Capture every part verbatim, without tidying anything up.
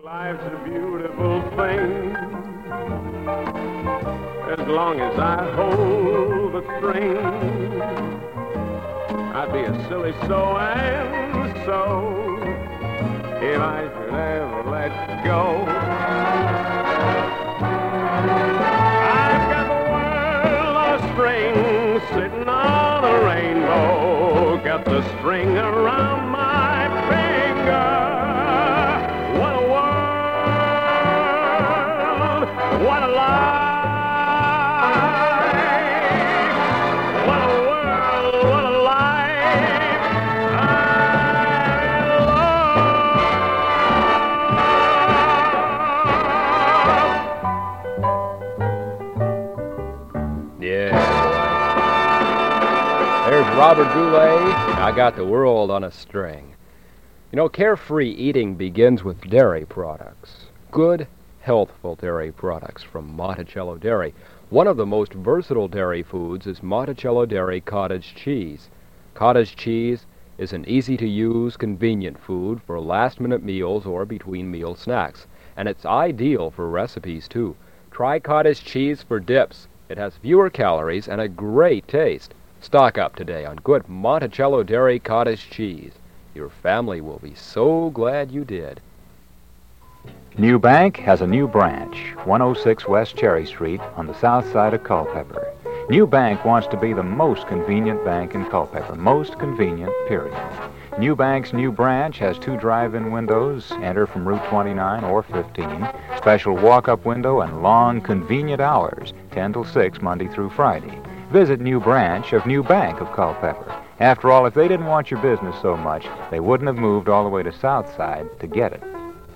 Life's a beautiful thing. As long as I hold the string, I'd be a silly so and so if I should ever let go. I've got the world on a string, sitting on a rainbow, got the string around my finger. What a world, what a life. Robert Goulet, I Got the World on a String. You know, carefree eating begins with dairy products. Good, healthful dairy products from Monticello Dairy. One of the most versatile dairy foods is Monticello Dairy cottage cheese. Cottage cheese is an easy-to-use, convenient food for last-minute meals or between-meal snacks. And it's ideal for recipes, too. Try cottage cheese for dips. It has fewer calories and a great taste. Stock up today on good Monticello Dairy cottage cheese. Your family will be so glad you did. New Bank has a new branch, one oh six West Cherry Street on the south side of Culpeper. New Bank wants to be the most convenient bank in Culpeper. Most convenient, period. New Bank's new branch has two drive-in windows. Enter from Route twenty-nine or fifteen. Special walk-up window and long, convenient hours, ten till six, Monday through Friday. Visit New Branch of New Bank of Culpeper. After all, if they didn't want your business so much, they wouldn't have moved all the way to Southside to get it.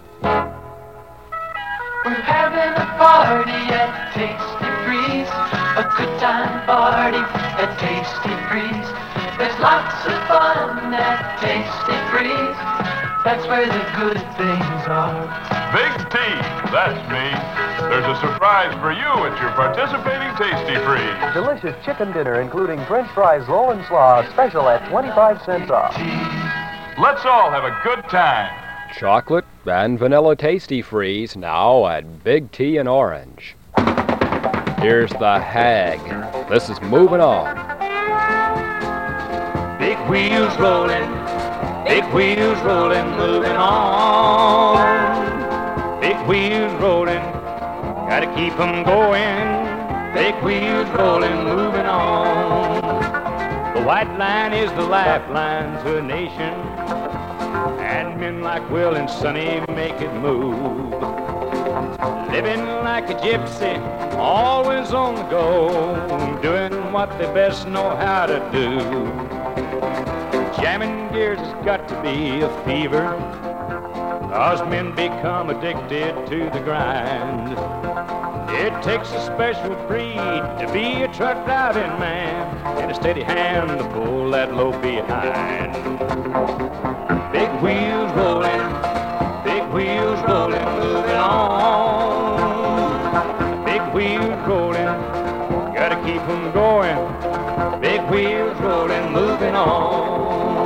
We're having a party at Tasty Freeze, a good time party at Tasty Freeze. There's lots of fun at Tasty Freeze. That's where the good things are. Big T, that's me. There's a surprise for you at your participating Tasty Freeze. Delicious chicken dinner, including French fries, roll and slaw, special at twenty-five cents off. Let's all have a good time. Chocolate and vanilla Tasty Freeze now at Big T and Orange. Here's the Hag. This is Moving On. Big wheels rolling, big wheels rolling, moving on. Big wheels rolling, gotta keep 'em going. Big wheels rolling, moving on. The white line is the lifeline to a nation, and men like Will and Sonny make it move. Living like a gypsy, always on the go, doing what they best know how to do. Jamming gears has got to be a fever, 'cause men become addicted to the grind. It takes a special breed to be a truck driving man, and a steady hand to pull that load behind. Big wheels rolling, big wheels rolling, moving on. Big wheels rolling, gotta keep 'em going. Big wheels rolling, moving on.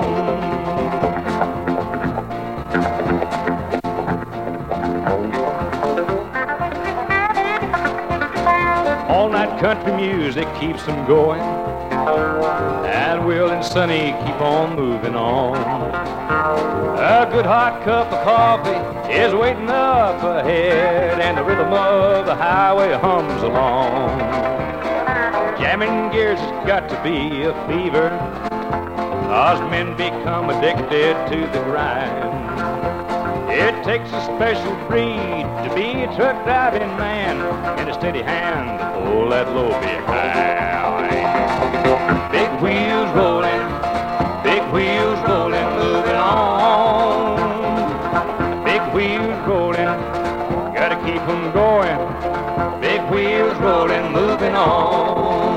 All night country music keeps them going, and Will and Sonny keep on moving on. A good hot cup of coffee is waiting up ahead, and the rhythm of the highway hums along. Jamming gears has got to be a fever, 'cause men become addicted to the grind. It takes a special breed to be a truck driving man, and a steady hand to pull that load behind. Big wheels rolling, big wheels rolling, moving on. Big wheels rolling, gotta keep 'em going. Big wheels rolling, moving on.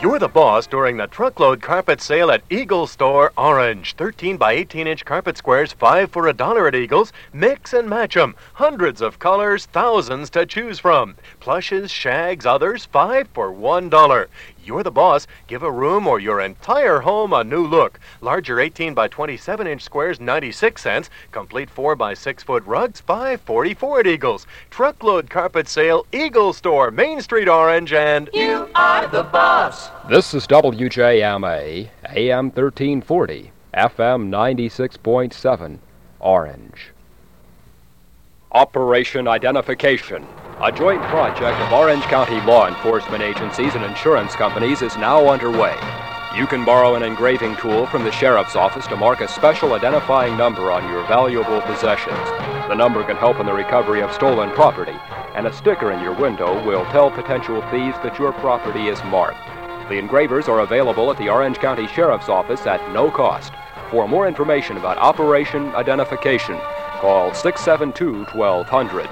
You're the boss during the truckload carpet sale at Eagle Store Orange. thirteen by eighteen inch carpet squares, five for a dollar at Eagles. Mix and match 'em. Hundreds of colors, thousands to choose from. Plushes, shags, others, five for one dollar. You're the boss. Give a room or your entire home a new look. Larger eighteen by twenty-seven inch squares, ninety-six cents. Complete four by six foot rugs, five forty-four at Eagles. Truckload carpet sale, Eagle Store, Main Street Orange, and you are the boss. This is W J M A, A M thirteen forty, F M ninety-six point seven, Orange. Operation Identification, a joint project of Orange County law enforcement agencies and insurance companies, is now underway. You can borrow an engraving tool from the sheriff's office to mark a special identifying number on your valuable possessions. The number can help in the recovery of stolen property, and a sticker in your window will tell potential thieves that your property is marked. The engravers are available at the Orange County Sheriff's Office at no cost. For more information about Operation Identification, call six seven two, twelve hundred.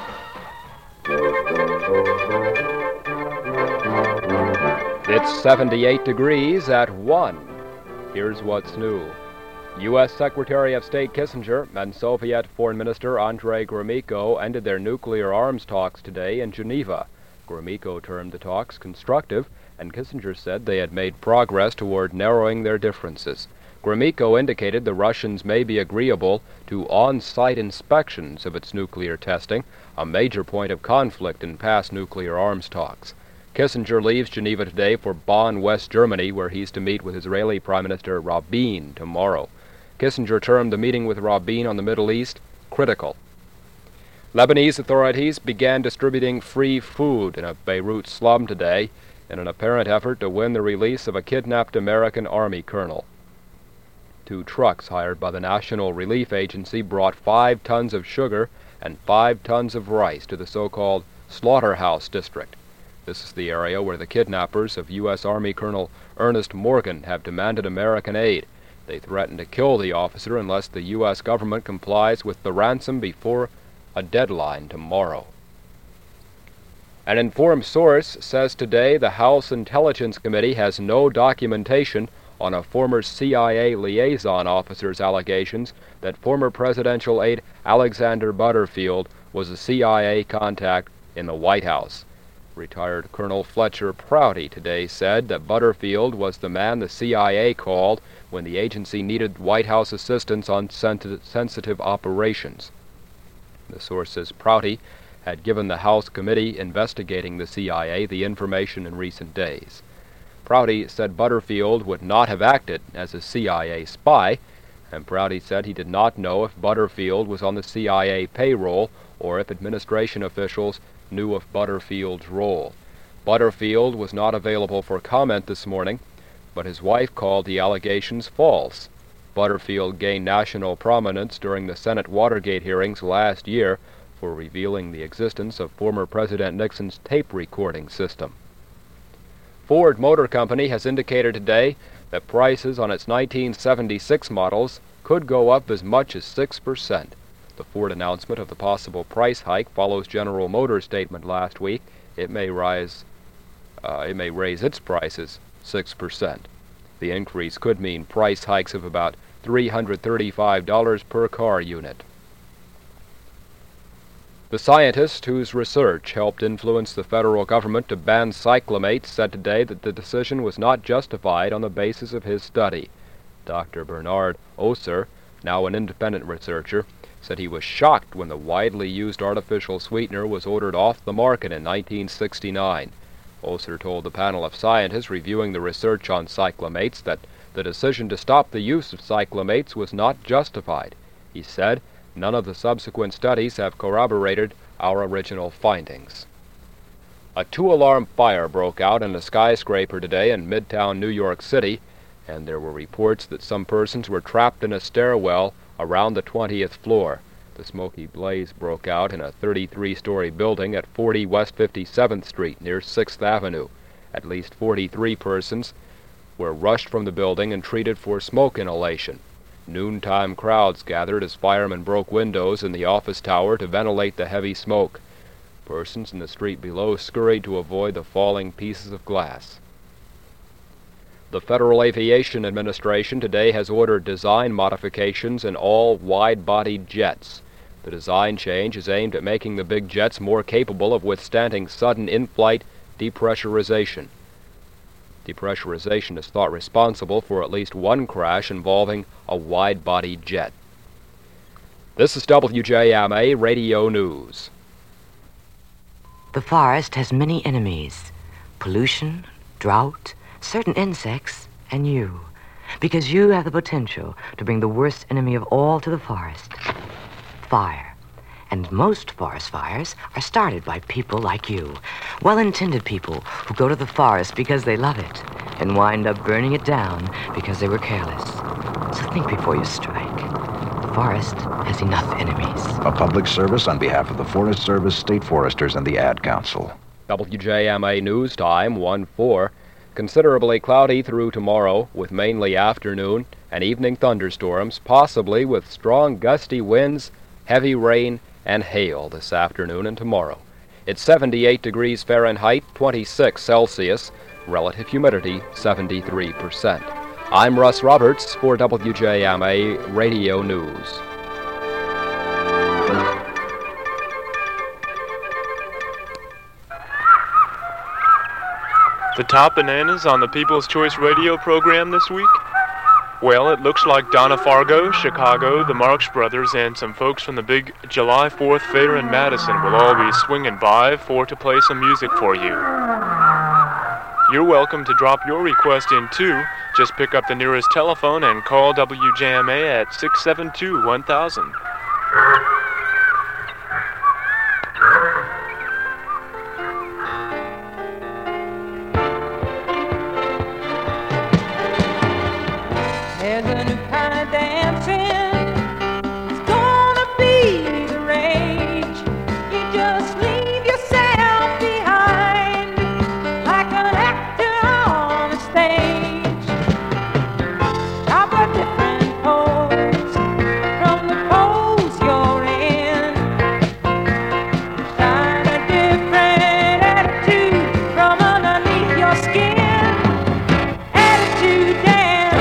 It's seventy-eight degrees at one. Here's what's new. U S Secretary of State Kissinger and Soviet Foreign Minister Andrei Gromyko ended their nuclear arms talks today in Geneva. Gromyko termed the talks constructive, and Kissinger said they had made progress toward narrowing their differences. Gromyko indicated the Russians may be agreeable to on-site inspections of its nuclear testing, a major point of conflict in past nuclear arms talks. Kissinger leaves Geneva today for Bonn, West Germany, where he's to meet with Israeli Prime Minister Rabin tomorrow. Kissinger termed the meeting with Rabin on the Middle East critical. Lebanese authorities began distributing free food in a Beirut slum today in an apparent effort to win the release of a kidnapped American Army colonel. Two trucks hired by the National Relief Agency brought five tons of sugar and five tons of rice to the so-called Slaughterhouse District. This is the area where the kidnappers of U S Army Colonel Ernest Morgan have demanded American aid. They threaten to kill the officer unless the U S government complies with the ransom before a deadline tomorrow. An informed source says today the House Intelligence Committee has no documentation on a former C I A liaison officer's allegations that former presidential aide Alexander Butterfield was a C I A contact in the White House. Retired Colonel Fletcher Prouty today said that Butterfield was the man the C I A called when the agency needed White House assistance on sensitive operations. The source says Prouty had given the House committee investigating the C I A the information in recent days. Prouty said Butterfield would not have acted as a C I A spy, and Prouty said he did not know if Butterfield was on the C I A payroll or if administration officials knew of Butterfield's role. Butterfield was not available for comment this morning, but his wife called the allegations false. Butterfield gained national prominence during the Senate Watergate hearings last year for revealing the existence of former President Nixon's tape recording system. Ford Motor Company has indicated today that prices on its nineteen seventy-six models could go up as much as six percent. The Ford announcement of the possible price hike follows General Motors' statement last week. It may rise, uh, it may raise its prices six percent. The increase could mean price hikes of about three hundred thirty-five dollars per car unit. The scientist whose research helped influence the federal government to ban cyclamates said today that the decision was not justified on the basis of his study. Doctor Bernard Oser, now an independent researcher, said he was shocked when the widely used artificial sweetener was ordered off the market in nineteen sixty-nine. Oser told the panel of scientists reviewing the research on cyclamates that the decision to stop the use of cyclamates was not justified. He said, "None of the subsequent studies have corroborated our original findings." A two-alarm fire broke out in a skyscraper today in Midtown New York City, and there were reports that some persons were trapped in a stairwell around the twentieth floor. The smoky blaze broke out in a thirty-three story building at forty West fifty-seventh Street near sixth Avenue. At least forty-three persons were rushed from the building and treated for smoke inhalation. Noontime crowds gathered as firemen broke windows in the office tower to ventilate the heavy smoke. Persons in the street below scurried to avoid the falling pieces of glass. The Federal Aviation Administration today has ordered design modifications in all wide-bodied jets. The design change is aimed at making the big jets more capable of withstanding sudden in-flight depressurization. Depressurization is thought responsible for at least one crash involving a wide-bodied jet. This is W J M A Radio News. The forest has many enemies: pollution, drought, certain insects, and you. Because you have the potential to bring the worst enemy of all to the forest: fire. And most forest fires are started by people like you, well-intended people who go to the forest because they love it and wind up burning it down because they were careless. So think before you strike. The forest has enough enemies. A public service on behalf of the Forest Service, State Foresters, and the Ad Council. W J M A News Time, one four. Considerably cloudy through tomorrow, with mainly afternoon and evening thunderstorms, possibly with strong gusty winds, heavy rain, and hail this afternoon and tomorrow. It's seventy-eight degrees Fahrenheit, twenty-six Celsius, relative humidity seventy-three percent. I'm Russ Roberts for W J M A Radio News. The top bananas on the People's Choice Radio program this week? Well, it looks like Donna Fargo, Chicago, the Marx Brothers, and some folks from the big July fourth Fair in Madison will all be swinging by for to play some music for you. You're welcome to drop your request in too. Just pick up the nearest telephone and call W J M A at six seven two, one thousand. There's a new kind of dancing. It's gonna be the rage. You just leave yourself behind like an actor on a stage. Top a different pose from the pose you're in. Shine a different attitude from underneath your skin. Attitude dancing.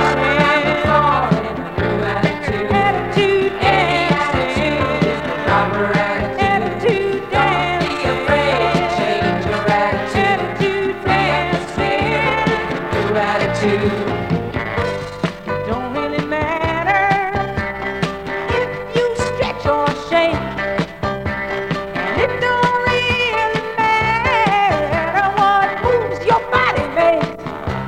Don't really matter if you stretch or shake, and it don't really matter what moves your body makes,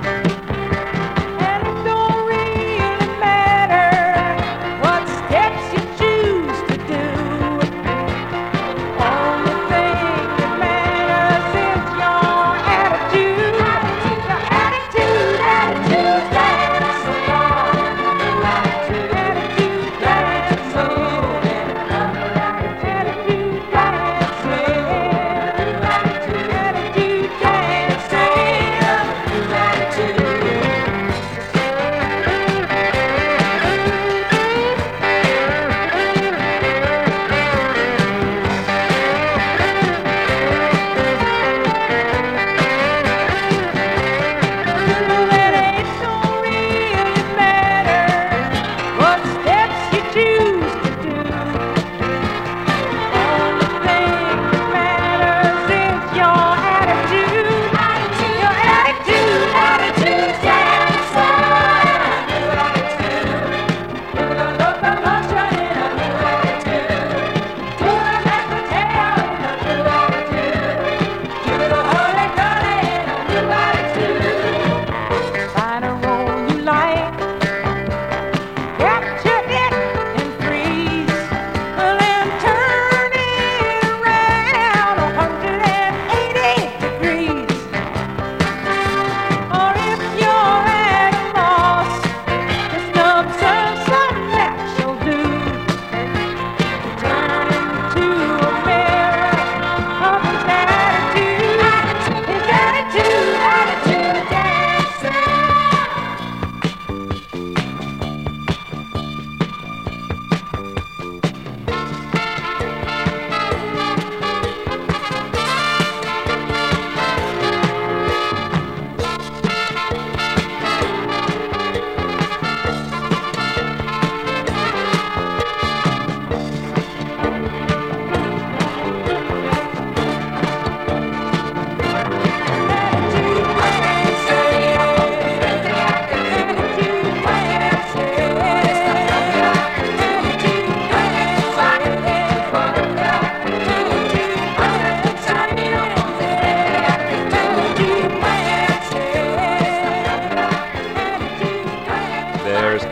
and it don't really matter what steps you choose to do. Only thing that matters is your attitude. Your attitude, attitude, attitude.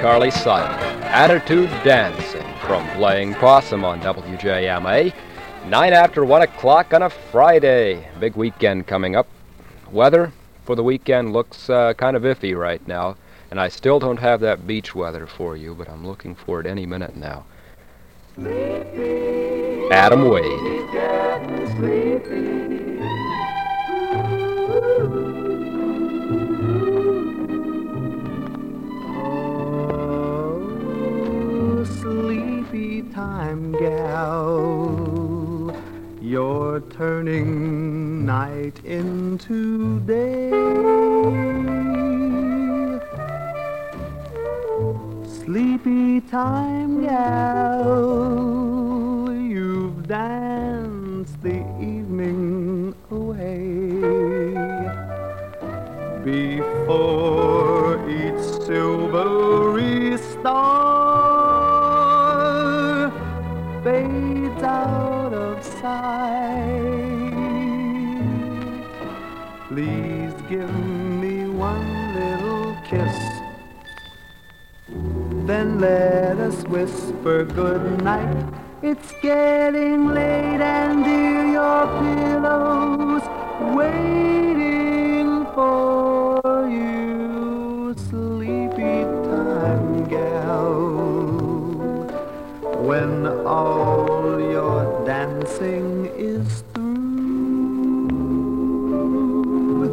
Carly Simon. Attitude Dancing from Playing Possum on W J M A. Nine after one o'clock on a Friday. Big weekend coming up. Weather for the weekend looks uh, kind of iffy right now, and I still don't have that beach weather for you, but I'm looking for it any minute now. Adam Wade. Oh, sleepy time gal, you're turning night into day. Sleepy time gal, you've danced the evening away. Before each silvery star fades out of sight, please give me one little kiss. Then let us whisper good night. It's getting late and dear, your pillow's waiting for you. Sleepy time gal, when all your dancing is through.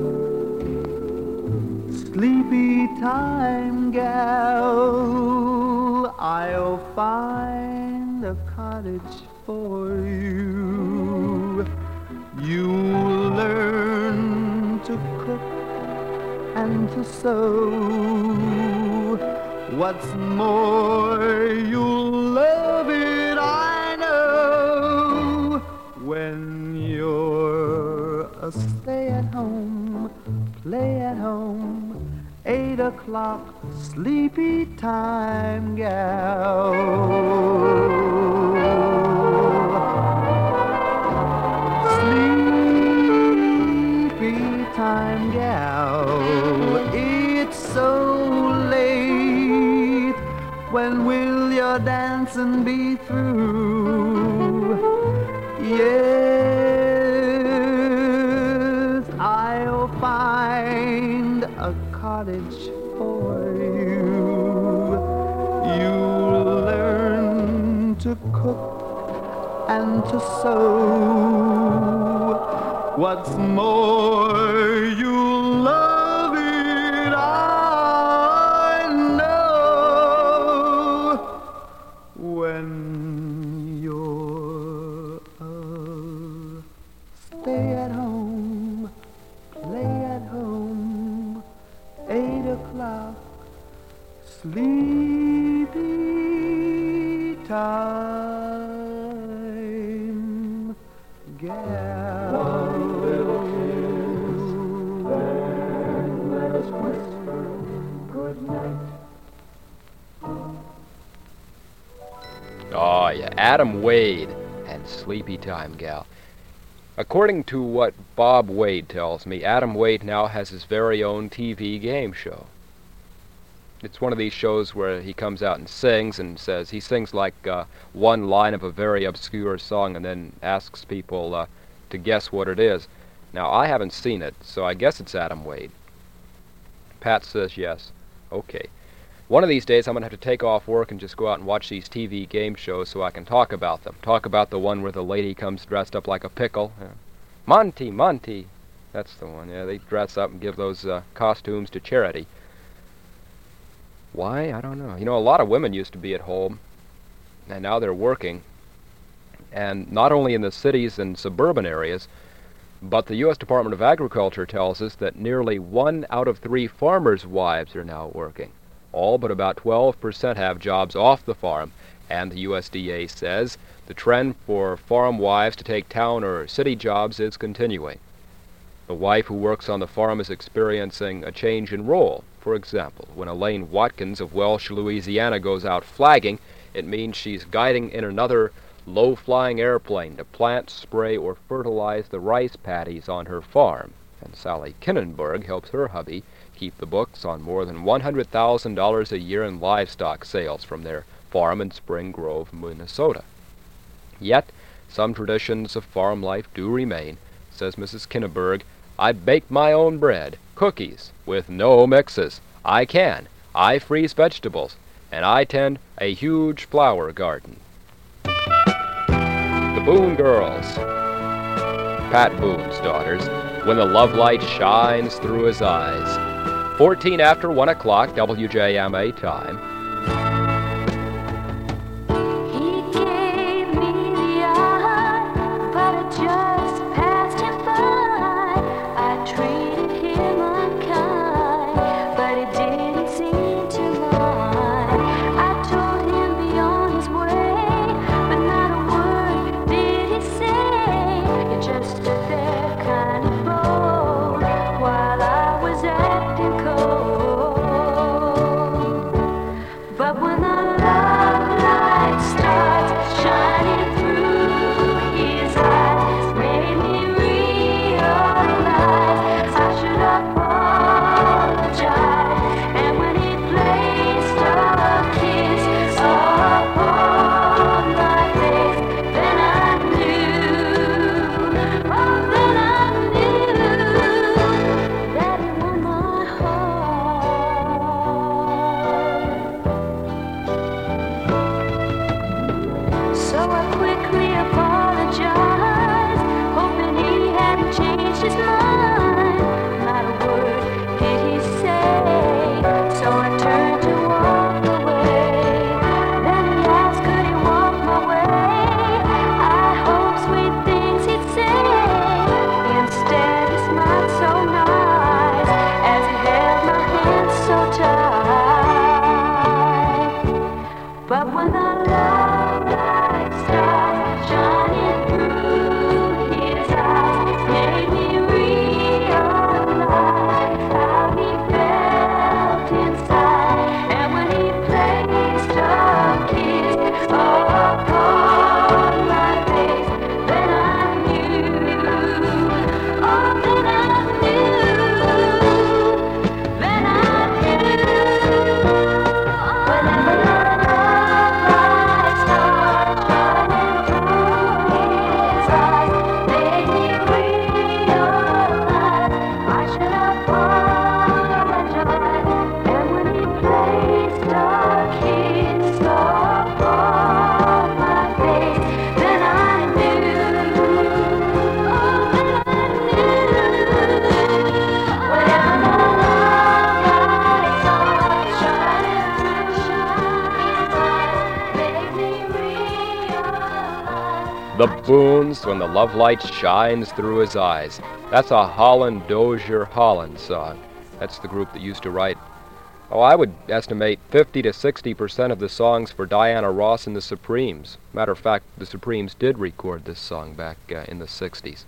Sleepy time gal, I'll find a cottage for you. You'll learn to cook and to sew. What's more, you'll love it, I know. When you're a stay-at-home, play-at-home, eight o'clock, sleepy time gal. Sleepy time gal, it's so late. When will your dancing be through? Yes, I'll find a cottage for you. You'll learn to cook and to sew. What's more, you'll love it, I know. When you're a stay-at-home, play-at-home, eight o'clock, sleepy time gal. One little kiss, then let us whisper good night. Oh, yeah, Adam Wade and Sleepy Time Gal. According to what Bob Wade tells me, Adam Wade now has his very own T V game show. It's one of these shows where he comes out and sings and says, he sings like uh, one line of a very obscure song and then asks people uh, to guess what it is. Now, I haven't seen it, so I guess it's Adam Wade. Pat says yes. Okay. One of these days I'm going to have to take off work and just go out and watch these T V game shows so I can talk about them. Talk about the one where the lady comes dressed up like a pickle. Yeah. Monty, Monty. That's the one. Yeah, they dress up and give those uh, costumes to charity. Why? I don't know. You know, a lot of women used to be at home, and now they're working. And not only in the cities and suburban areas, but the U S Department of Agriculture tells us that nearly one out of three farmers' wives are now working. All but about twelve percent have jobs off the farm, and the U S D A says the trend for farm wives to take town or city jobs is continuing. The wife who works on the farm is experiencing a change in role. For example, when Elaine Watkins of Welsh, Louisiana goes out flagging, it means she's guiding in another low-flying airplane to plant, spray, or fertilize the rice paddies on her farm. And Sally Kinnenberg helps her hubby keep the books on more than one hundred thousand dollars a year in livestock sales from their farm in Spring Grove, Minnesota. Yet, some traditions of farm life do remain, says Missus Kinnenberg. I bake my own bread, cookies, with no mixes. I can. I freeze vegetables, and I tend a huge flower garden. The Boone Girls. Pat Boone's daughters, When the Love Light Shines Through His Eyes. fourteen after one o'clock, W J M A time. The Boones, When the Love Light Shines Through His Eyes. That's a Holland Dozier Holland song. That's the group that used to write, oh, I would estimate fifty to sixty percent of the songs for Diana Ross and the Supremes. Matter of fact, the Supremes did record this song back uh, in the sixties.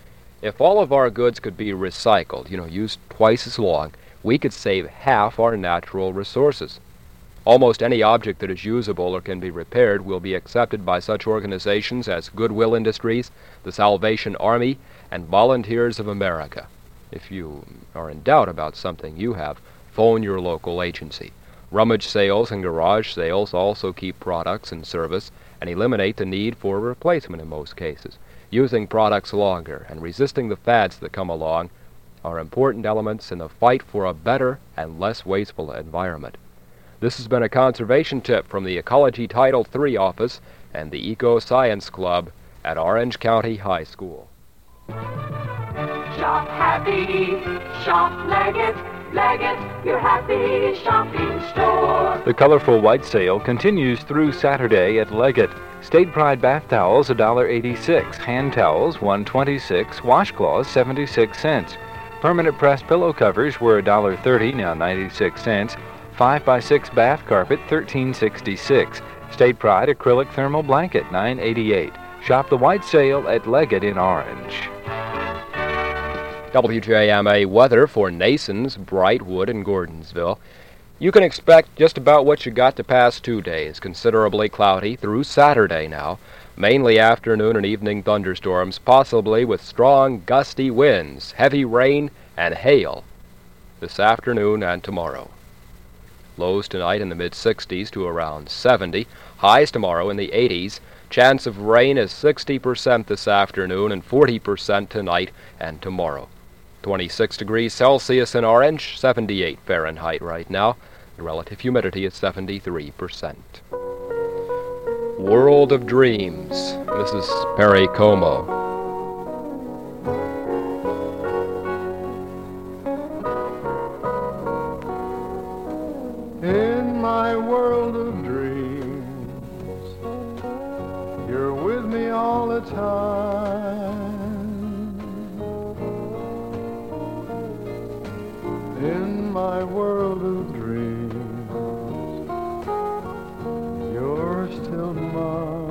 If all of our goods could be recycled, you know, used twice as long, we could save half our natural resources. Almost any object that is usable or can be repaired will be accepted by such organizations as Goodwill Industries, the Salvation Army, and Volunteers of America. If you are in doubt about something you have, phone your local agency. Rummage sales and garage sales also keep products in service and eliminate the need for replacement in most cases. Using products longer and resisting the fads that come along are important elements in the fight for a better and less wasteful environment. This has been a conservation tip from the Ecology Title three office and the Eco Science Club at Orange County High School. Shop happy, shop Leggett, Leggett, your happy shopping store. The colorful white sale continues through Saturday at Leggett. State Pride bath towels one dollar eighty-six, hand towels one dollar twenty-six, washcloths seventy-six cents. Permanent press pillow covers were one dollar thirty, now ninety-six cents. five by six bath carpet thirteen sixty-six. State Pride acrylic thermal blanket nine eighty-eight. Shop the white sale at Leggett in Orange. W J M A weather for Nasons, Brightwood, and Gordonsville. You can expect just about what you got the past two days, considerably cloudy through Saturday now. Mainly afternoon and evening thunderstorms, possibly with strong gusty winds, heavy rain, and hail this afternoon and tomorrow. Lows tonight in the mid-sixties to around seventy. Highs tomorrow in the eighties. Chance of rain is sixty percent this afternoon and forty percent tonight and tomorrow. twenty-six degrees Celsius in Orange, seventy-eight Fahrenheit right now. The relative humidity is seventy-three percent. World of Dreams. This is Perry Como. In my world of dreams, you're with me all the time. In my world of dreams, you're still mine.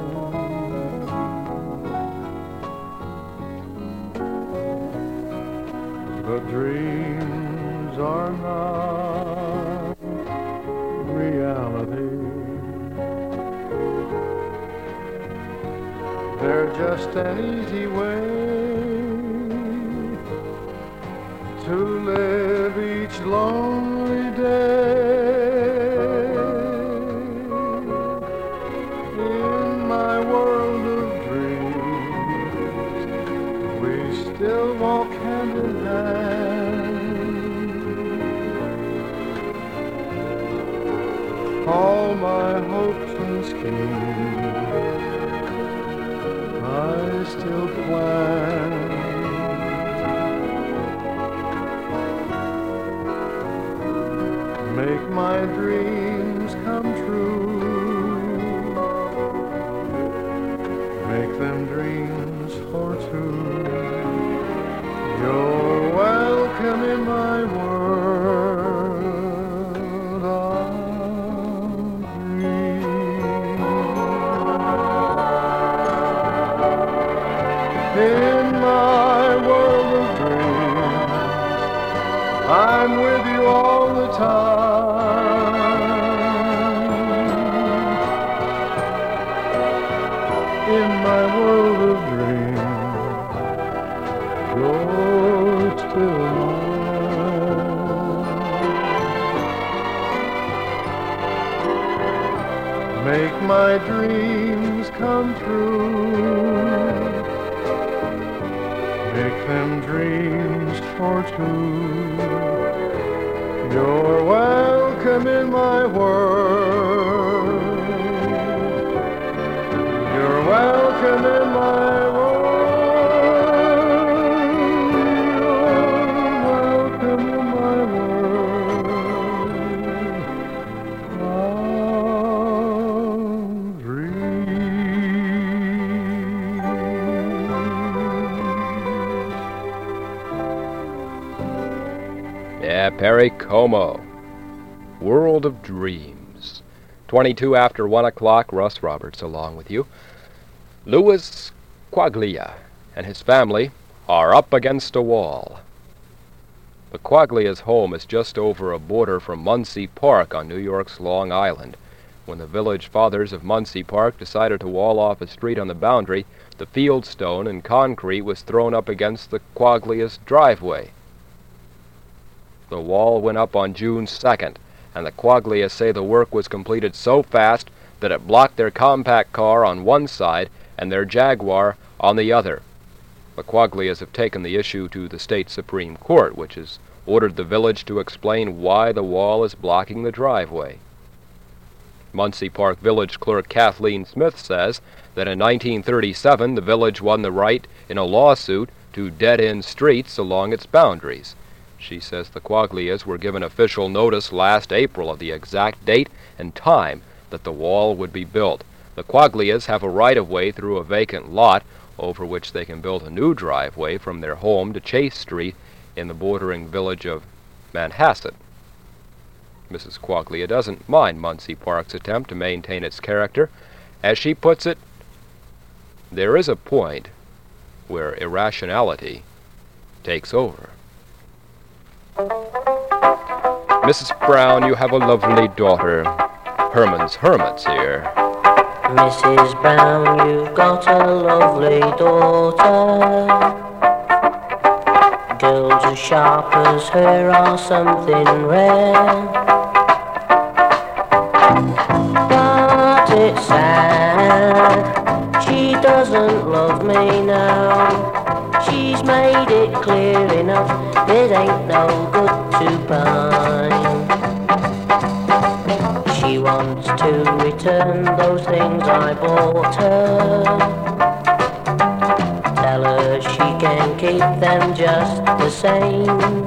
But dreams are not reality. They're just an easy way to live each lonely day. In my world of dreams, we still walk hand in hand. All my hopes and schemes I still plan. Make my dreams come true. Make them dreams for two. You're welcome in my world of dreams. In my world of dreams, I'm with you all the time. In my world of dreams, you're still mine. Make my dreams come true. Make them dreams for two. You're welcome in my world. You're welcome in my world. You're welcome in my world of dreams. Yeah, Perry Como. World of Dreams. twenty-two after one o'clock, Russ Roberts along with you. Louis Quaglia and his family are up against a wall. The Quaglia's home is just over a border from Muncie Park on New York's Long Island. When the village fathers of Muncie Park decided to wall off a street on the boundary, the fieldstone and concrete was thrown up against the Quaglia's driveway. The wall went up on June second, and the Quaglia say the work was completed so fast that it blocked their compact car on one side and their Jaguar on the other. The Quaglias have taken the issue to the state Supreme Court, which has ordered the village to explain why the wall is blocking the driveway. Muncie Park Village Clerk Kathleen Smith says that in nineteen thirty-seven the village won the right in a lawsuit to dead-end streets along its boundaries. She says the Quaglias were given official notice last April of the exact date and time that the wall would be built. The Quaglias have a right-of-way through a vacant lot over which they can build a new driveway from their home to Chase Street in the bordering village of Manhasset. Missus Quaglia doesn't mind Muncie Park's attempt to maintain its character. As she puts it, there is a point where irrationality takes over. Missus Brown, you have a lovely daughter. Herman's Hermits here. Missus Brown, you've got a lovely daughter. Girls as sharp as her are something rare. But it's sad, she doesn't love me now. She's made it clear enough, it ain't no good to buy. She wants to return those things I bought her. Tell her she can keep them just the same.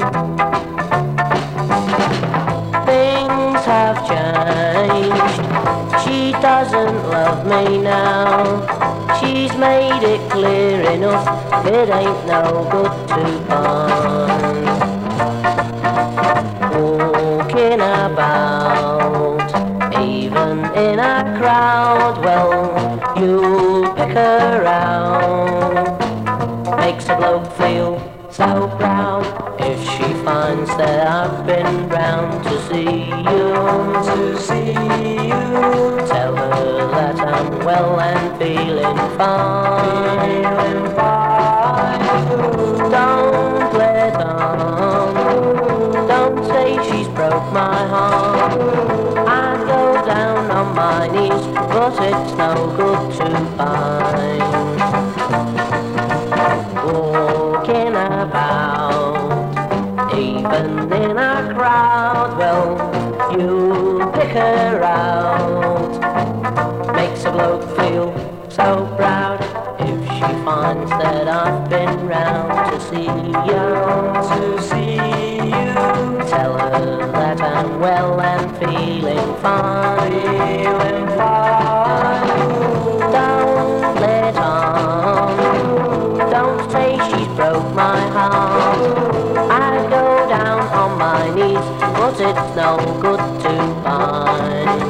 Things have changed, she doesn't love me now. She's made it clear enough, it ain't no good to find. Walking about, even in a crowd, well, you'll pick her out. Makes a bloke feel so proud if she finds that I've been round to see you, to see you. Tell her that I'm well and feeling fine, feeling fine. Don't let on, don't say she's broke my heart. I'd go down on my knees, but it's no good to find. Walking about, even in a crowd, well, you pick her out. Makes a bloke feel so proud if she finds that I've been round to see you, to see you. Tell her that I'm well and feeling fine, feeling fine. Don't let on, don't say she's broke my heart. I go down on my knees, but it's no good to find.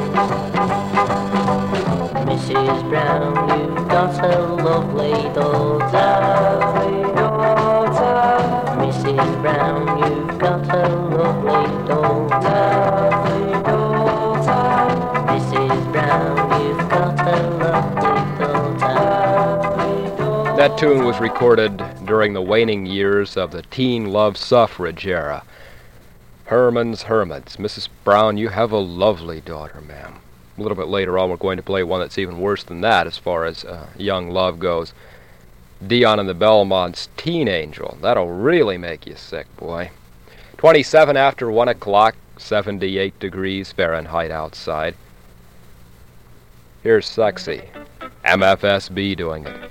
Missus Brown, you've got a lovely daughter, daughter. Missus Brown, you've got a lovely daughter, daughter. Missus Brown, you've got a lovely daughter. That tune was recorded during the waning years of the teen love suffrage era. Herman's Hermits. Missus Brown, you have a lovely daughter, ma'am. A little bit later on, we're going to play one that's even worse than that as far as uh, young love goes. Dion and the Belmonts' Teen Angel. That'll really make you sick, boy. twenty-seven after one o'clock, seventy-eight degrees Fahrenheit outside. Here's Sexy. M F S B doing it.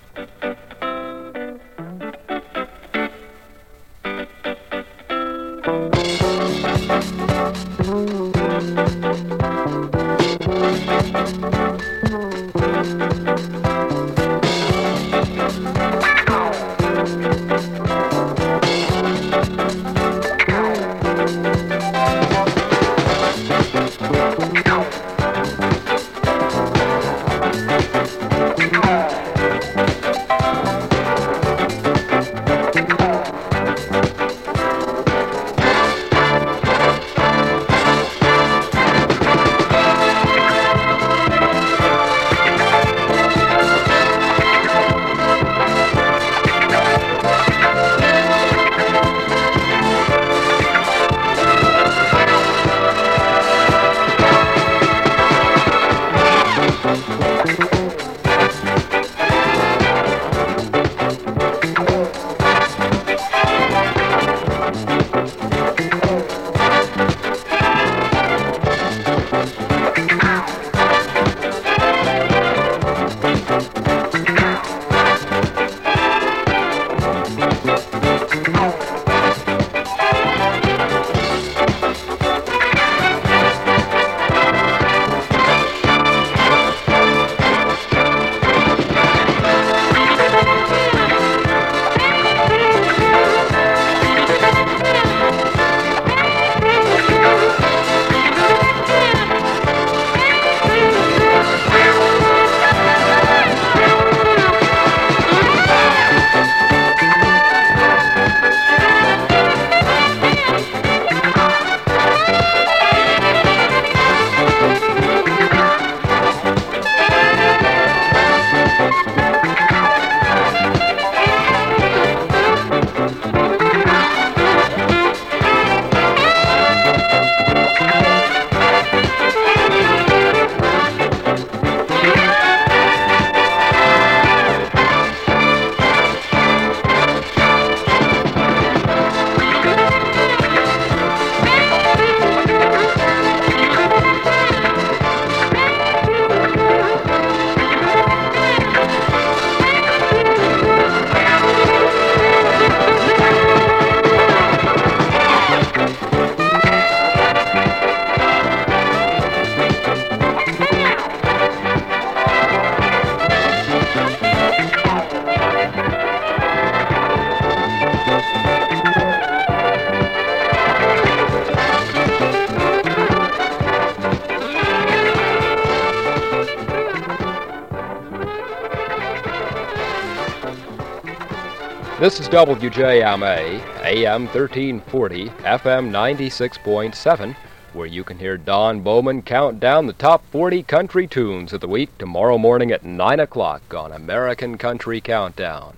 This is W J M A, A M thirteen forty, F M ninety-six point seven, where you can hear Don Bowman count down the top forty country tunes of the week tomorrow morning at nine o'clock on American Country Countdown.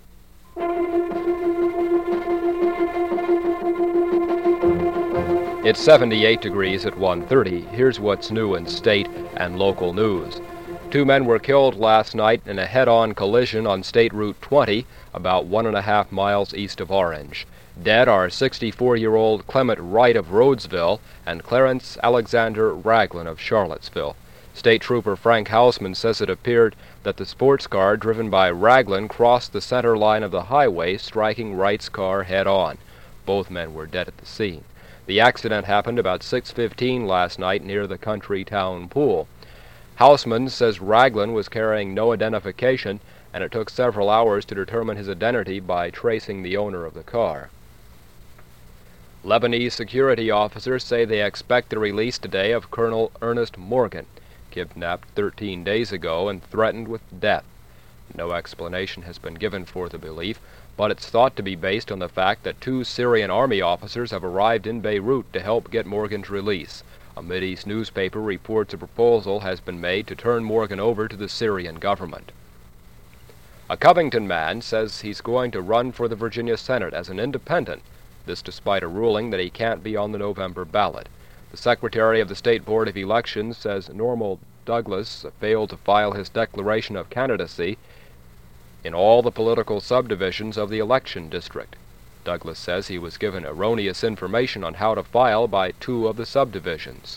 It's seventy-eight degrees at one thirty. Here's what's new in state and local news. Two men were killed last night in a head-on collision on State Route twenty, about one and a half miles east of Orange. Dead are sixty-four-year-old Clement Wright of Rhodesville and Clarence Alexander Raglan of Charlottesville. State Trooper Frank Hausman says it appeared that the sports car driven by Raglan crossed the center line of the highway, striking Wright's car head-on. Both men were dead at the scene. The accident happened about six fifteen last night near the Country Town Pool. Hausman says Raglan was carrying no identification, and it took several hours to determine his identity by tracing the owner of the car. Lebanese security officers say they expect the release today of Colonel Ernest Morgan, kidnapped thirteen days ago and threatened with death. No explanation has been given for the belief, but it's thought to be based on the fact that two Syrian army officers have arrived in Beirut to help get Morgan's release. A Mideast newspaper reports a proposal has been made to turn Morgan over to the Syrian government. A Covington man says he's going to run for the Virginia Senate as an independent, this despite a ruling that he can't be on the November ballot. The Secretary of the State Board of Elections says Normal Douglas failed to file his declaration of candidacy in all the political subdivisions of the election district. Douglas says he was given erroneous information on how to file by two of the subdivisions.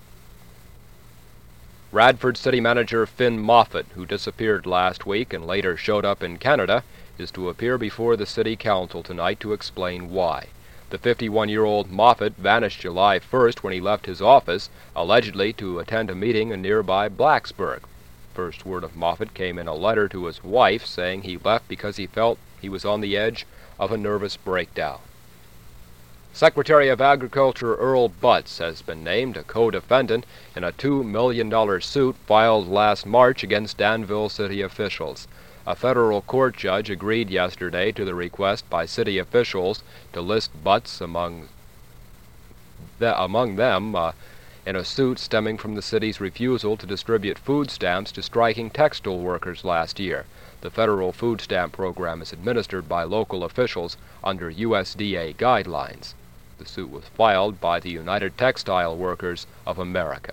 Radford City Manager Finn Moffett, who disappeared last week and later showed up in Canada, is to appear before the City Council tonight to explain why. The fifty-one-year-old Moffett vanished July first when he left his office, allegedly to attend a meeting in nearby Blacksburg. First word of Moffett came in a letter to his wife saying he left because he felt he was on the edge of a nervous breakdown. Secretary of Agriculture Earl Butz has been named a co-defendant in a two million dollars suit filed last March against Danville city officials. A federal court judge agreed yesterday to the request by city officials to list Butz among, the, among them uh, in a suit stemming from the city's refusal to distribute food stamps to striking textile workers last year. The federal food stamp program is administered by local officials under U S D A guidelines. The suit was filed by the United Textile Workers of America.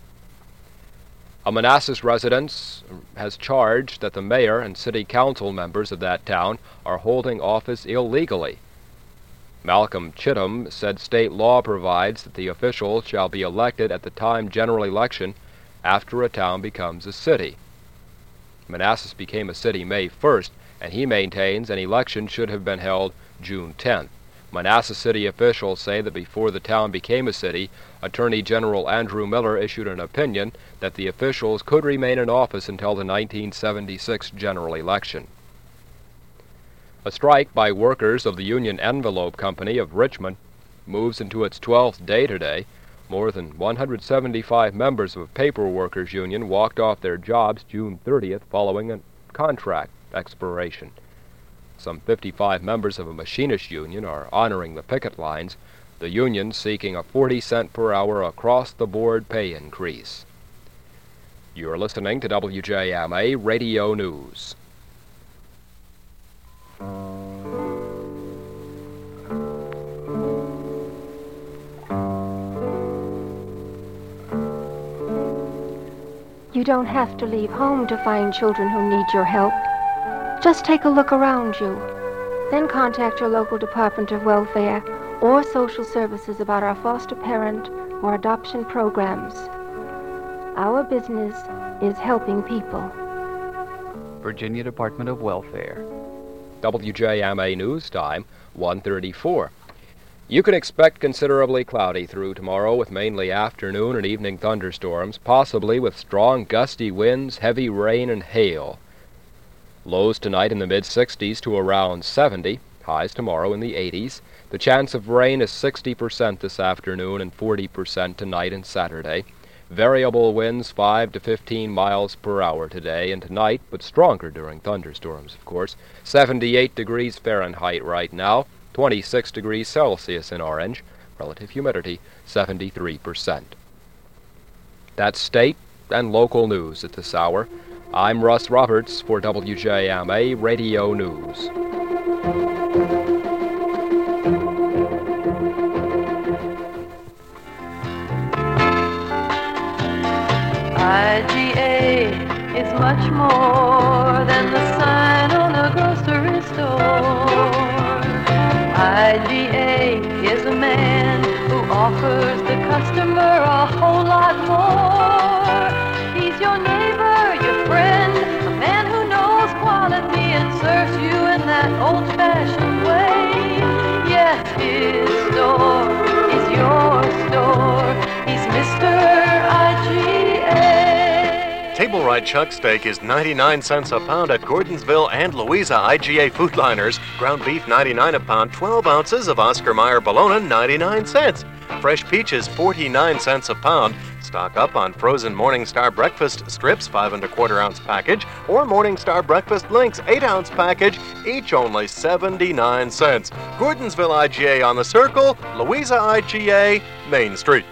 A Manassas resident has charged that the mayor and city council members of that town are holding office illegally. Malcolm Chittum said state law provides that the officials shall be elected at the time general election after a town becomes a city. Manassas became a city May first, and he maintains an election should have been held June tenth. Manassas city officials say that before the town became a city, Attorney General Andrew Miller issued an opinion that the officials could remain in office until the nineteen seventy-six general election. A strike by workers of the Union Envelope Company of Richmond moves into its twelfth day today. More than one hundred seventy-five members of a paper workers union walked off their jobs June thirtieth following a contract expiration. Some fifty-five members of a machinist union are honoring the picket lines, the union seeking a forty cent per hour across-the-board pay increase. You're listening to W J M A Radio News. You don't have to leave home to find children who need your help. Just take a look around you. Then contact your local Department of Welfare or Social Services about our foster parent or adoption programs. Our business is helping people. Virginia Department of Welfare. W J M A News Time, one thirty-four. You can expect considerably cloudy through tomorrow with mainly afternoon and evening thunderstorms, possibly with strong gusty winds, heavy rain, and hail. Lows tonight in the mid-sixties to around seventy, highs tomorrow in the eighties. The chance of rain is sixty percent this afternoon and forty percent tonight and Saturday. Variable winds five to fifteen miles per hour today and tonight, but stronger during thunderstorms, of course. seventy-eight degrees Fahrenheit right now, twenty-six degrees Celsius in Orange. Relative humidity, seventy-three percent. That's state and local news at this hour. I'm Russ Roberts for W J M A Radio News. I G A is much more than the sign on a grocery store. I G A is a man who offers the customer a whole lot more. He's your neighbor, your friend, a man who knows quality and serves you in that old-fashioned way. Yes, his store is your store. He's Mister I G A. Table Ride Chuck Steak is ninety-nine cents a pound at Gordonsville and Louisa I G A Foodliners. Ground beef ninety-nine a pound, twelve ounces of Oscar Mayer bologna ninety-nine cents. Fresh peaches forty-nine cents a pound. Stock up on frozen Morningstar breakfast strips, five and a quarter ounce package, or Morningstar breakfast links, eight ounce package, each only seventy-nine cents. Gordonsville I G A on the Circle, Louisa I G A, Main Street.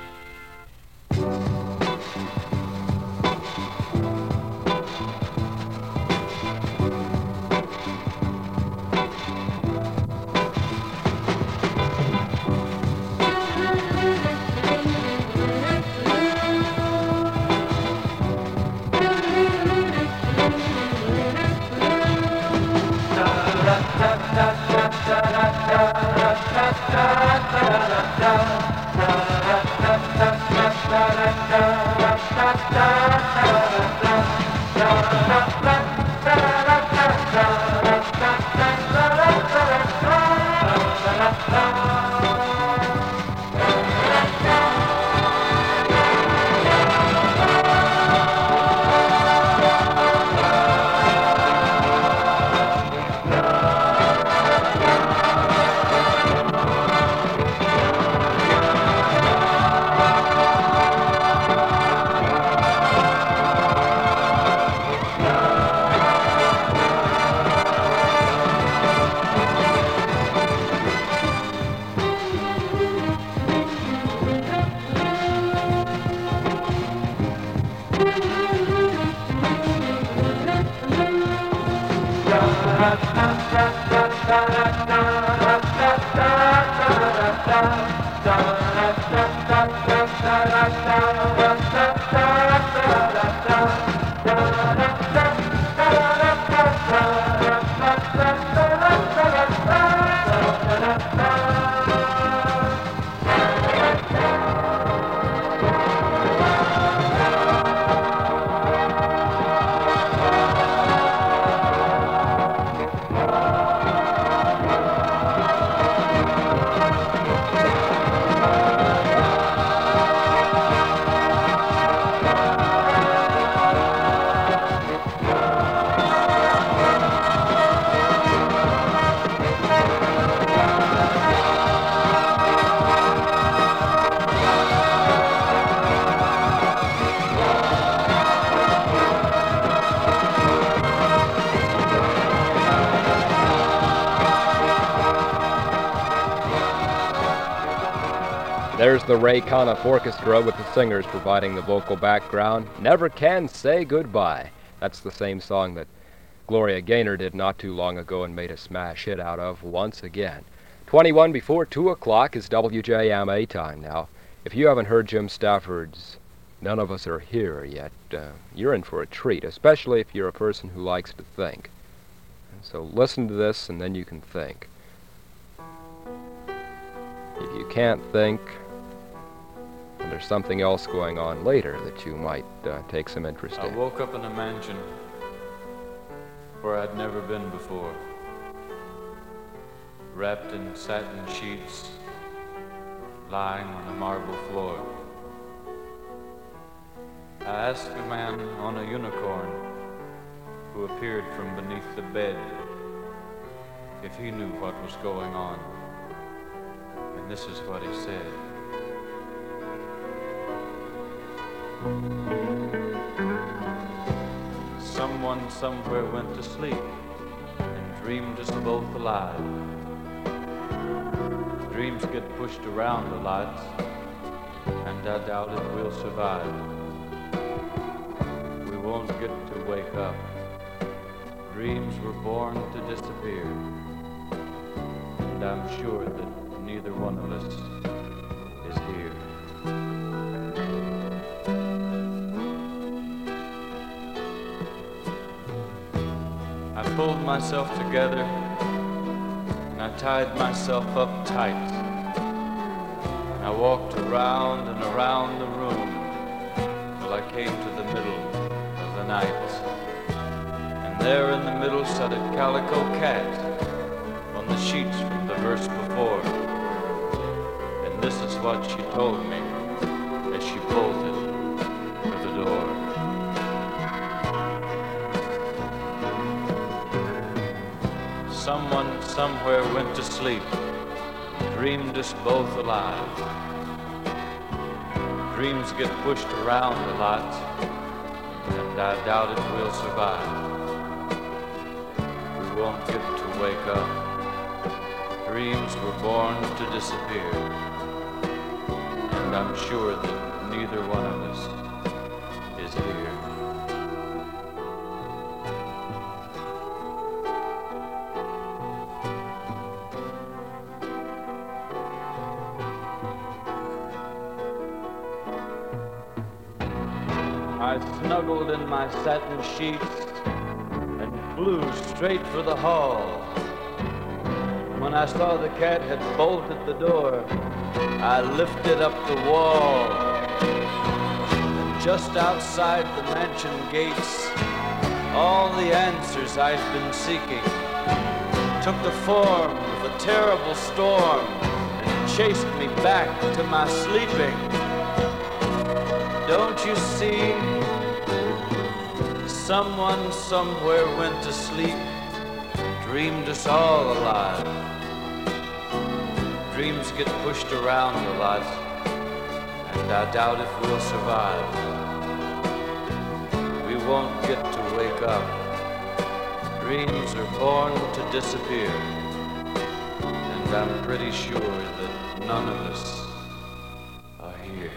There's the Ray Conniff Orchestra with the singers providing the vocal background. Never Can Say Goodbye. That's the same song that Gloria Gaynor did not too long ago and made a smash hit out of once again. twenty-one before two o'clock is W J M A time now. If you haven't heard Jim Stafford's None of Us Are Here yet, uh, you're in for a treat, especially if you're a person who likes to think. So listen to this and then you can think. If you can't think, and there's something else going on later that you might uh, take some interest I in. woke up in a mansion where I'd never been before, wrapped in satin sheets, lying on a marble floor. I asked a man on a unicorn who appeared from beneath the bed if he knew what was going on. And this is what he said. Someone somewhere went to sleep and dreamed us both alive. Dreams get pushed around a lot, and I doubt if we'll survive. We won't get to wake up. Dreams were born to disappear, and I'm sure that neither one of us is here. I pulled myself together and I tied myself up tight, and I walked around and around the room till I came to the middle of the night. And there in the middle sat a calico cat on the sheets from the verse before. And this is what she told me as she bolted for the door. Someone somewhere went to sleep, dreamed us both alive. Dreams get pushed around a lot, and I doubt if we'll survive. We won't get to wake up. Dreams were born to disappear, and I'm sure that neither one of us is here. I snuggled in my satin sheets and flew straight for the hall. When I saw the cat had bolted the door, I lifted up the wall. And just outside the mansion gates, all the answers I'd been seeking took the form of a terrible storm and chased me back to my sleeping. Don't you see? Someone somewhere went to sleep, dreamed us all alive. Dreams get pushed around a lot, and I doubt if we'll survive. We won't get to wake up. Dreams are born to disappear, and I'm pretty sure that none of us are here.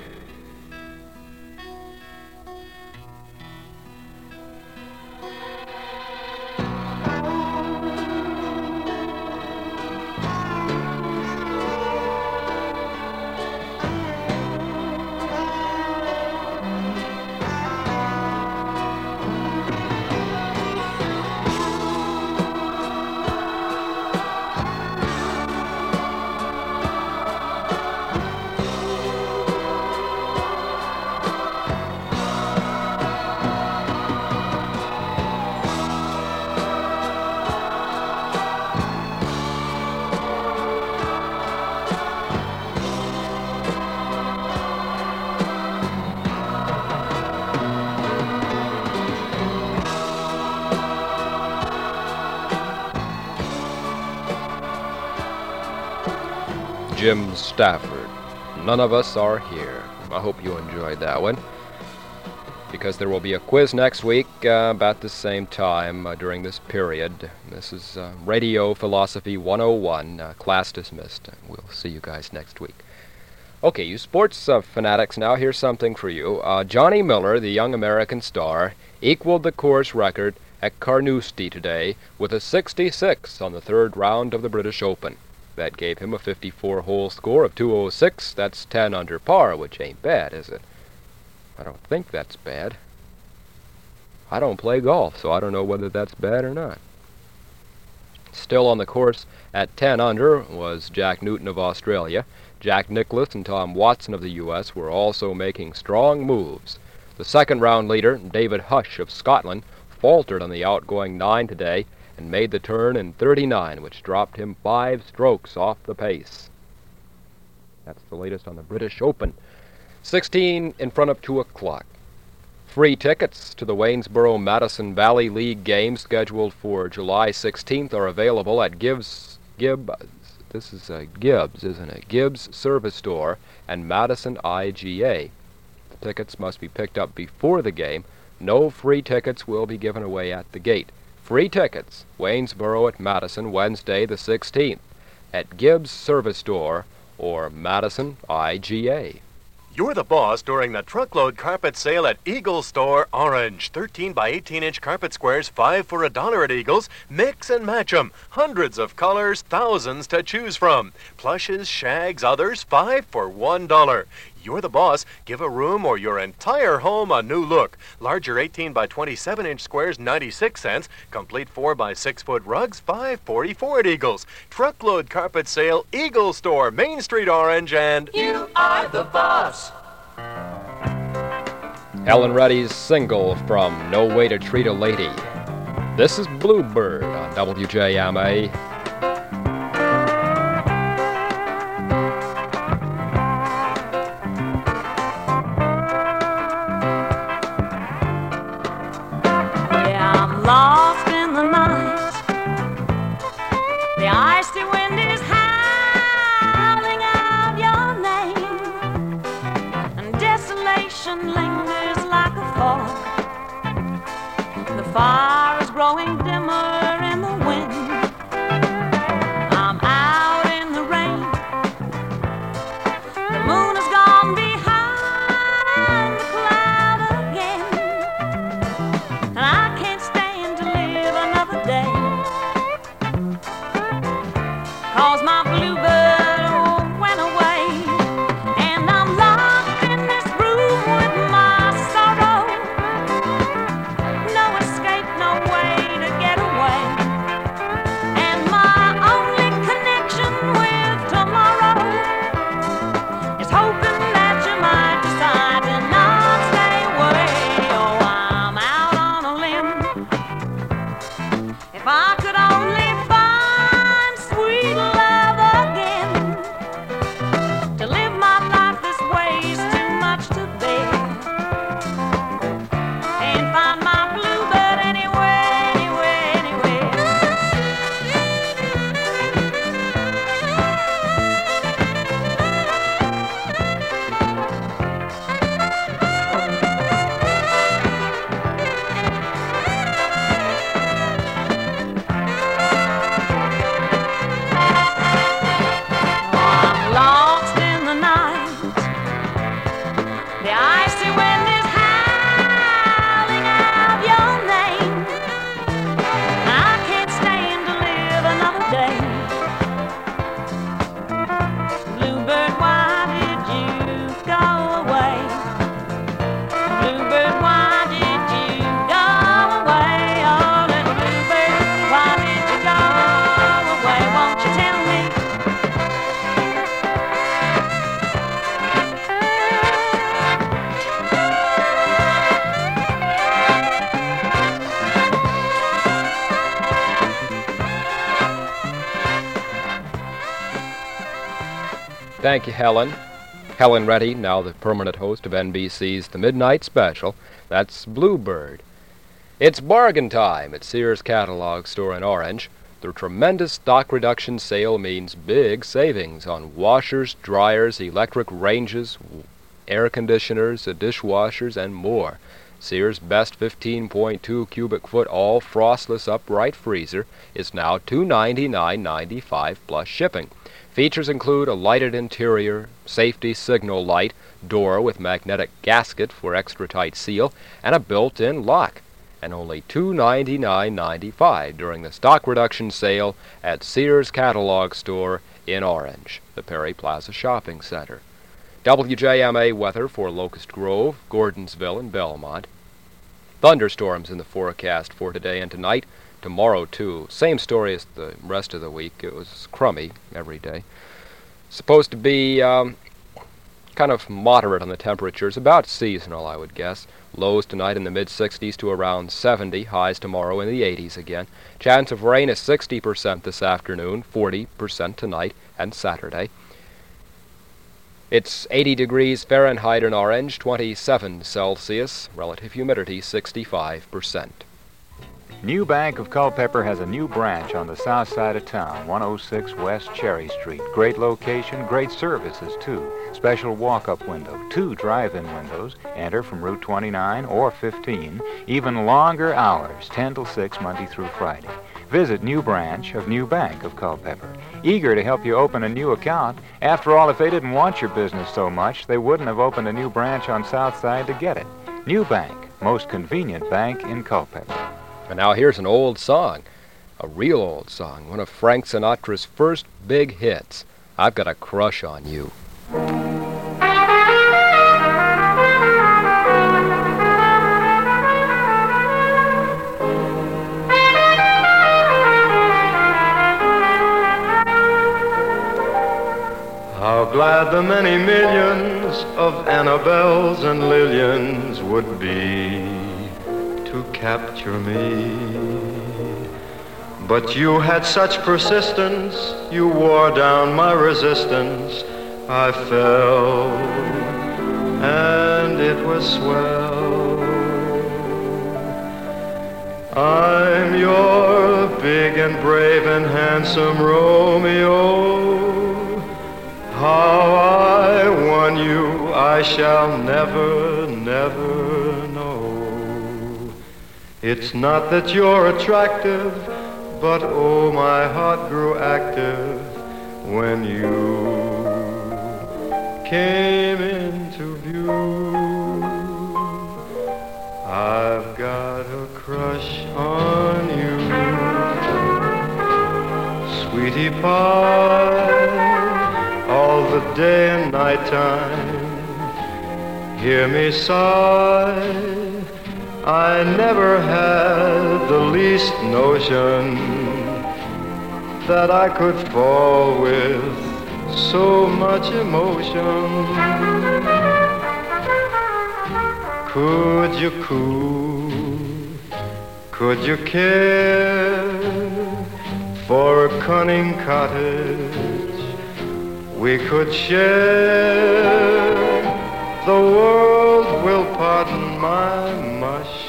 Jim Stafford, None of Us Are Here. I hope you enjoyed that one, because there will be a quiz next week uh, about the same time uh, during this period. This is uh, Radio Philosophy one oh one, uh, class dismissed. We'll see you guys next week. Okay, you sports uh, fanatics, now here's something for you. Uh, Johnny Miller, the young American star, equaled the course record at Carnoustie today with a sixty-six on the third round of the British Open. That gave him a fifty-four hole score of two oh six. That's ten under par, which ain't bad, is it? I don't think that's bad. I don't play golf, so I don't know whether that's bad or not. Still on the course at ten under was Jack Newton of Australia. Jack Nicklaus and Tom Watson of the U S were also making strong moves. The second round leader, David Hush of Scotland, faltered on the outgoing nine today and made the turn in thirty-nine, which dropped him five strokes off the pace. That's the latest on the British Open. sixteen in front of two o'clock. Free tickets to the Waynesboro Madison Valley League game scheduled for July sixteenth are available at Gibbs, Gibbs, this is a Gibbs, isn't it? Gibbs Service Store and Madison I G A. The tickets must be picked up before the game. No free tickets will be given away at the gate. Free tickets, Waynesboro at Madison, Wednesday the sixteenth, at Gibbs Service Store or Madison I G A. You're the boss during the truckload carpet sale at Eagle Store Orange. thirteen by eighteen inch carpet squares, five for a dollar at Eagles. Mix and match 'em. Hundreds of colors, thousands to choose from. Plushes, shags, others, five for one dollar. You're the boss. Give a room or your entire home a new look. Larger eighteen by twenty-seven inch squares, ninety-six cents. Complete four by six foot rugs, five forty-four at Eagles. Truckload carpet sale, Eagle Store, Main Street Orange, and You are the boss. Helen Reddy's single from No Way to Treat a Lady. This is Bluebird on W J M A. Lost in the night, the icy wind is howling out your name, and desolation lingers like a fog. The fire is growing dimmer in the wind. I'm out in the rain, the moon has gone behind the cloud again, and I can't stand another day, 'cause my bluebird went away, and I'm locked in this room with my sorrow. No escape, no way to get away, and my only connection with tomorrow is hoping that you might decide to not stay away. Oh, I'm out on a limb. If I could only find sweet love again, to live my life this way is too much to bear. Can't find my bluebird anywhere, anywhere, anywhere. Lost in the night, the icy wind is howling out your name. I can't stand to live another day. Bluebird, why did you go away? Bluebird, why did you go away? Oh, little bluebird, why did you go away? Won't you tell me? Thank you, Helen. Helen Reddy, now the permanent host of N B C's The Midnight Special. That's Bluebird. It's bargain time at Sears Catalog Store in Orange. The tremendous stock reduction sale means big savings on washers, dryers, electric ranges, air conditioners, dishwashers, and more. Sears' best fifteen point two cubic foot all frostless upright freezer is now two hundred ninety-nine dollars and ninety-five cents plus shipping. Features include a lighted interior, safety signal light, door with magnetic gasket for extra tight seal, and a built-in lock. And only two hundred ninety-nine dollars and ninety-five cents during the stock reduction sale at Sears Catalog Store in Orange, the Perry Plaza Shopping Center. W J M A weather for Locust Grove, Gordonsville, and Belmont. Thunderstorms in the forecast for today and tonight. Tomorrow, too. Same story as the rest of the week. It was crummy every day. Supposed to be um, kind of moderate on the temperatures, about seasonal, I would guess. Lows tonight in the mid-sixties to around seventy. Highs tomorrow in the eighties again. Chance of rain is sixty percent this afternoon, forty percent tonight and Saturday. It's eighty degrees Fahrenheit in Orange, twenty-seven Celsius. Relative humidity, sixty-five percent. New Bank of Culpeper has a new branch on the south side of town, one oh six West Cherry Street. Great location, great services, too. Special walk-up window, two drive-in windows. Enter from Route twenty-nine or fifteen. Even longer hours, ten till six, Monday through Friday. Visit New Branch of New Bank of Culpeper. Eager to help you open a new account. After all, if they didn't want your business so much, they wouldn't have opened a new branch on South Side to get it. New Bank, most convenient bank in Culpeper. And now here's an old song, a real old song, one of Frank Sinatra's first big hits, I've Got a Crush on You. How glad the many millions of Annabelles and Lillians would be to capture me. But you had such persistence, you wore down my resistance. I fell, and it was swell. I'm your big and brave and handsome Romeo. How I won you, I shall never, never know. It's not that you're attractive, but oh, my heart grew active when you came into view. I've got a crush on you, sweetie pie, all the day and night time. Hear me sigh, I never had the least notion that I could fall with so much emotion. Could you coo, could you care for a cunning cottage we could share? The world will pardon my mush,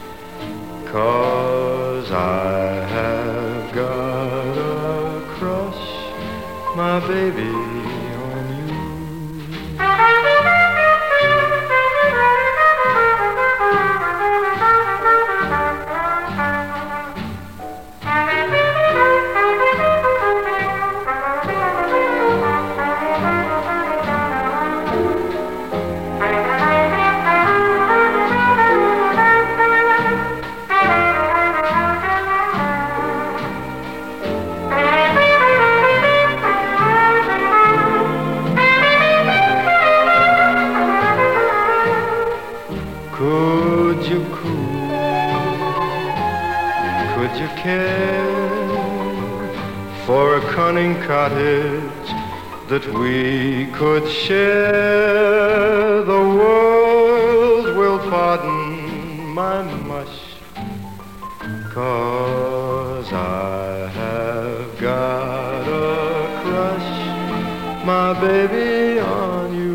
'cause I have got a crush, my baby, on you. Could you coo, could you care for a cunning cottage that we could share? The world will pardon my mush, 'cause I have got a crush, my baby, on you.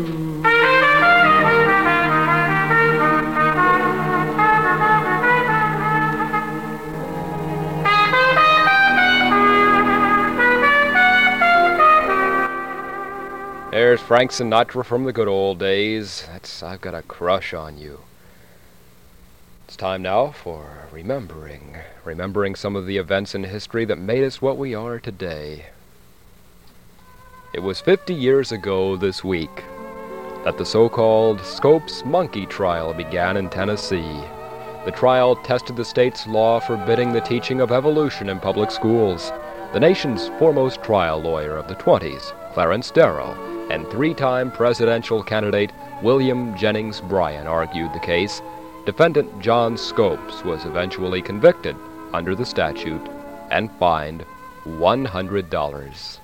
There's Frank Sinatra from the good old days. That's I've Got a Crush on You. It's time now for remembering. Remembering some of the events in history that made us what we are today. It was fifty years ago this week that the so-called Scopes Monkey Trial began in Tennessee. The trial tested the state's law forbidding the teaching of evolution in public schools. The nation's foremost trial lawyer of the twenties, Clarence Darrow, and three-time presidential candidate William Jennings Bryan argued the case. Defendant John Scopes was eventually convicted under the statute and fined one hundred dollars.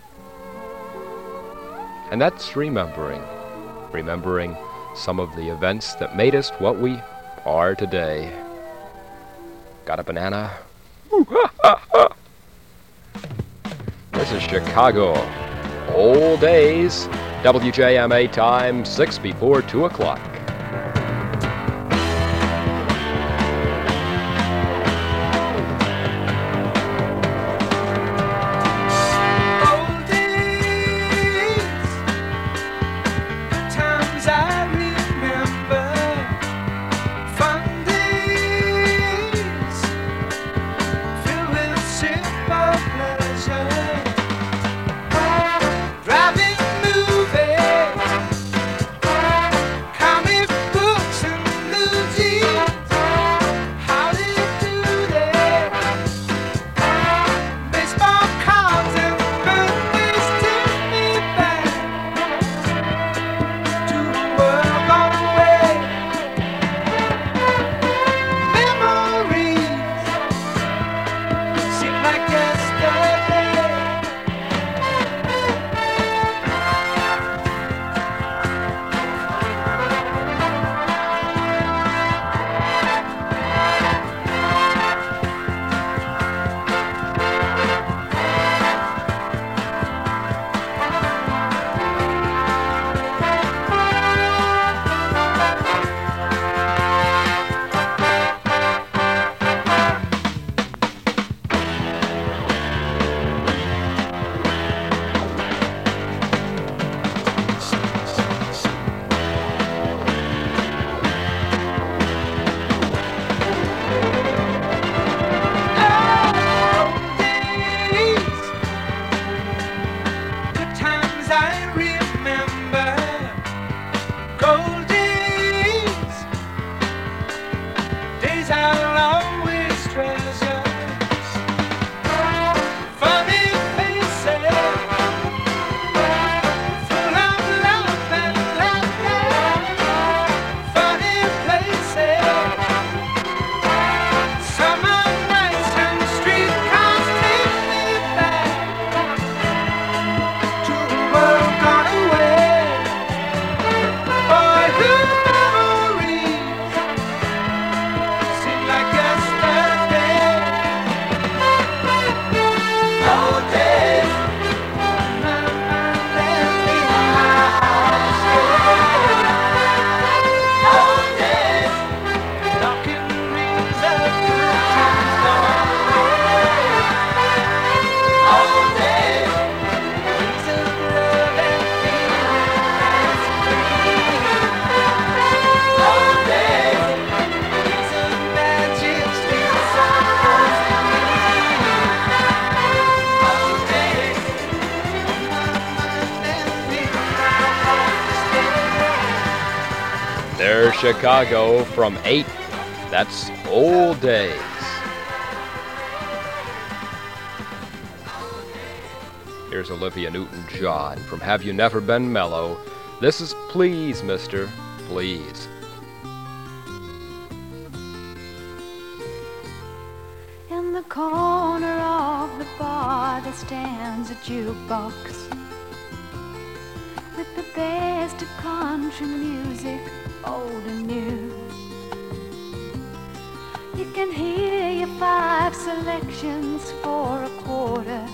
And that's remembering. Remembering some of the events that made us what we are today. Got a banana? This is Chicago. Old days. W J M A time, six before two o'clock. Chicago from eight. That's Old Days. Here's Olivia Newton-John from Have You Never Been Mellow. This is Please, Mister, Please. In the corner of the bar there stands a jukebox with the best of country music, old and new. You can hear your five selections for a quarter,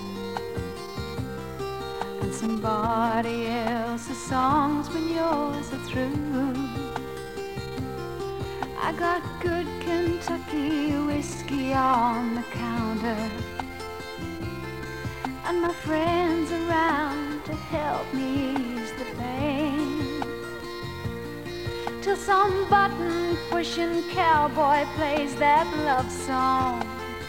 and somebody else's songs when yours are through. I got good Kentucky whiskey on the counter, and my friends around to help me ease the pain, till some button-pushing cowboy plays that love song,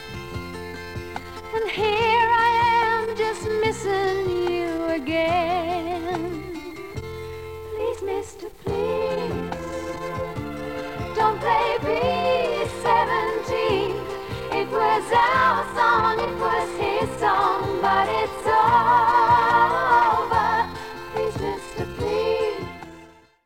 and here I am just missing you again. Please, mister, please, don't play me.